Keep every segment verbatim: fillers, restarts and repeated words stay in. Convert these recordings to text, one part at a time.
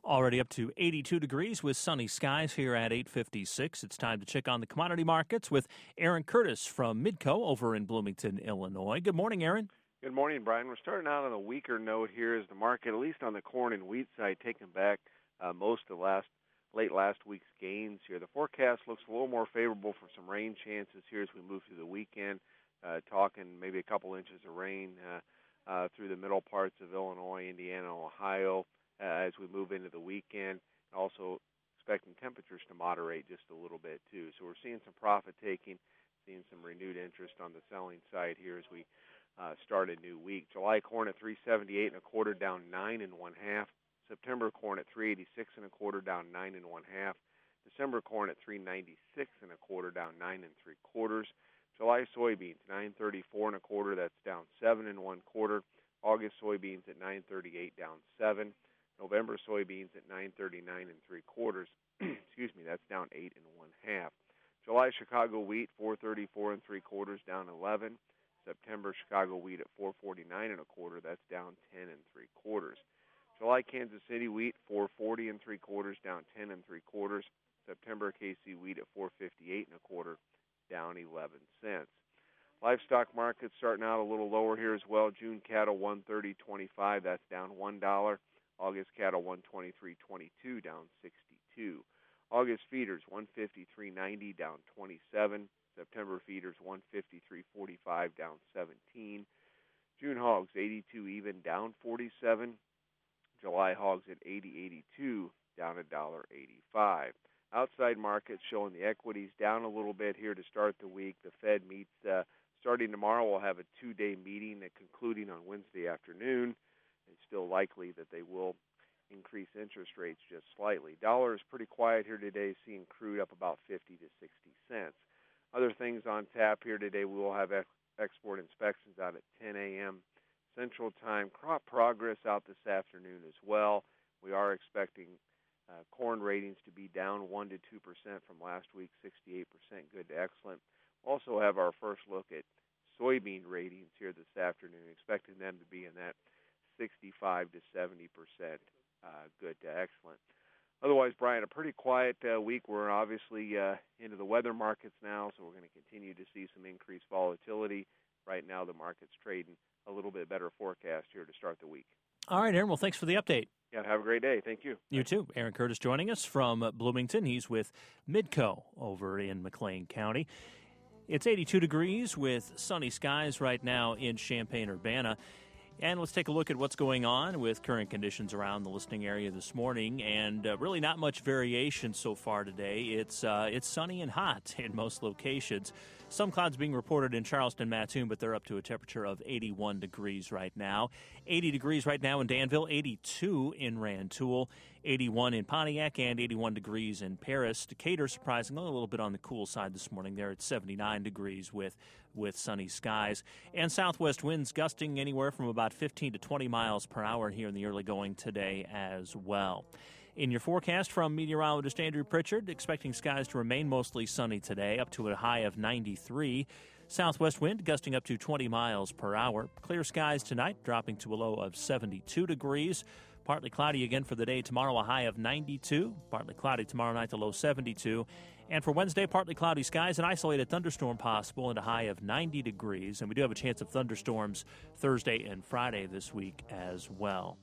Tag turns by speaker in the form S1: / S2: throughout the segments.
S1: Already up to eighty-two degrees with sunny skies here at eight fifty-six. It's time to check on the commodity markets with Aaron Curtis from Midco over in Bloomington, Illinois. Good morning, Aaron.
S2: Good morning, Brian. We're starting out on a weaker note here as the market, at least on the corn and wheat side, taking back uh, most of last late last week's gains here. The forecast looks a little more favorable for some rain chances here as we move through the weekend, uh, talking maybe a couple inches of rain uh, uh, through the middle parts of Illinois, Indiana, Ohio uh, as we move into the weekend. Also expecting temperatures to moderate just a little bit too. So we're seeing some profit taking, seeing some renewed interest on the selling side here as we uh, start a new week. July corn at three seventy-eight and a quarter, down nine and one half. September corn at three eighty-six and a quarter, down nine and one half. December corn at three ninety-six and a quarter, down nine and three quarters. July soybeans nine thirty-four and a quarter, that's down seven and one quarter. August soybeans at nine thirty-eight, down seven. November soybeans at nine thirty-nine and three quarters. Excuse me, that's down eight and one half. July Chicago wheat four thirty-four and three quarters, down eleven. September Chicago wheat at four forty-nine and a quarter, that's down ten and three quarters. July Kansas City wheat four forty and three quarters, down ten and three quarters. September K C wheat at four fifty-eight and a quarter, down eleven cents. Livestock markets starting out a little lower here as well. June cattle one thirty twenty-five, that's down one dollar. August cattle one twenty-three twenty-two, down sixty-two. August feeders one fifty-three ninety, down twenty-seven. September feeders one fifty-three forty-five, down seventeen. June hogs eighty-two even, down forty-seven. July hogs at eighty eighty-two, down one dollar eighty-five. Outside markets showing the equities down a little bit here to start the week. The Fed meets uh, starting tomorrow. We'll have a two-day meeting and concluding on Wednesday afternoon. It's still likely that they will increase interest rates just slightly. Dollar is pretty quiet here today, seeing crude up about fifty to sixty cents. Other things on tap here today, we will have ex- export inspections out at ten a.m. Central Time. Crop progress out this afternoon as well. We are expecting uh, corn ratings to be down one to two percent from last week, sixty-eight percent good to excellent. We'll also have our first look at soybean ratings here this afternoon, expecting them to be in that sixty-five to seventy percent uh, good to excellent. Otherwise, Brian, a pretty quiet uh, week. We're obviously uh, into the weather markets now, so we're going to continue to see some increased volatility. Right now, the market's trading a little bit better forecast here to start the week.
S1: All right, Aaron. Well, thanks for the update.
S2: Yeah, have a great day. Thank you.
S1: You too. Aaron Curtis joining us from Bloomington. He's with Midco over in McLean County. It's eighty-two degrees with sunny skies right now in Champaign-Urbana. And let's take a look at what's going on with current conditions around the listing area this morning. And uh, really not much variation so far today. It's uh, it's sunny and hot in most locations. Some clouds being reported in Charleston, Mattoon, but they're up to a temperature of eighty-one degrees right now. eighty degrees right now in Danville, eighty-two in Rantoul, eighty-one in Pontiac, and eighty-one degrees in Paris. Decatur, surprisingly, a little bit on the cool side this morning. There at seventy-nine degrees with, with sunny skies. And southwest winds gusting anywhere from about fifteen to twenty miles per hour here in the early going today as well. In your forecast from meteorologist Andrew Pritchard, expecting skies to remain mostly sunny today, up to a high of ninety-three. Southwest wind gusting up to twenty miles per hour. Clear skies tonight, dropping to a low of seventy-two degrees. Partly cloudy again for the day tomorrow, a high of ninety-two. Partly cloudy tomorrow night, a low seventy-two. And for Wednesday, partly cloudy skies, an isolated thunderstorm possible and a high of ninety degrees. And we do have a chance of thunderstorms Thursday and Friday this week as well.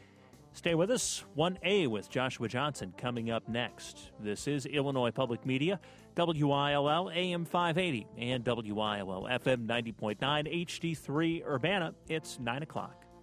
S1: Stay with us. one A with Joshua Johnson coming up next. This is Illinois Public Media, W I L L A M five eighty and W I L L F M ninety point nine H D three Urbana. It's nine o'clock.